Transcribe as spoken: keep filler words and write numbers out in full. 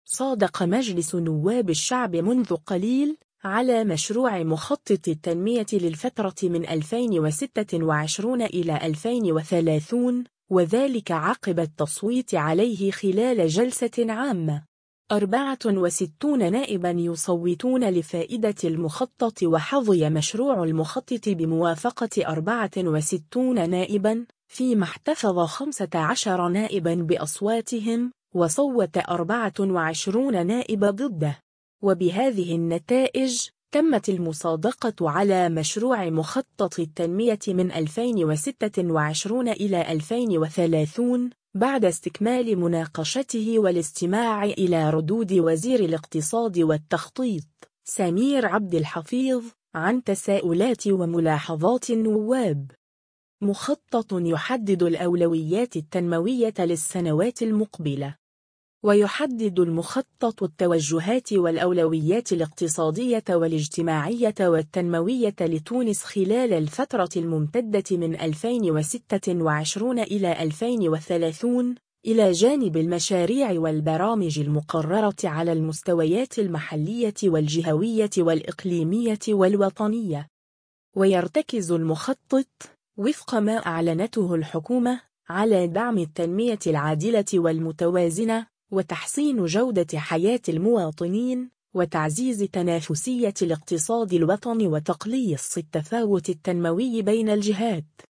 صادق مجلس نواب الشعب منذ قليل على مشروع مخطط التنمية للفترة من ألفين وستة وعشرين إلى ألفين وثلاثين، وذلك عقب التصويت عليه خلال جلسة عامة. أربعة وستين نائباً يصوتون لفائدة المخطط، وحظي مشروع المخطط بموافقة أربعة وستين نائباً، فيما احتفظ خمسة عشر نائباً بأصواتهم، وصوت أربعة وعشرين نائب ضده. وبهذه النتائج تمت المصادقة على مشروع مخطط التنمية من ألفين وستة وعشرين إلى ألفين وثلاثين بعد استكمال مناقشته والاستماع إلى ردود وزير الاقتصاد والتخطيط سمير عبد الحفيظ عن تساؤلات وملاحظات النواب. مخطط يحدد الأولويات التنموية للسنوات المقبلة. ويحدد المخطط التوجهات والأولويات الاقتصادية والاجتماعية والتنموية لتونس خلال الفترة الممتدة من ألفين وستة وعشرين إلى ألفين وثلاثين، إلى جانب المشاريع والبرامج المقررة على المستويات المحلية والجهوية والإقليمية والوطنية. ويرتكز المخطط وفق ما أعلنته الحكومة على دعم التنمية العادلة والمتوازنة، وتحسين جودة حياة المواطنين، وتعزيز تنافسية الاقتصاد الوطني، وتقليص التفاوت التنموي بين الجهات.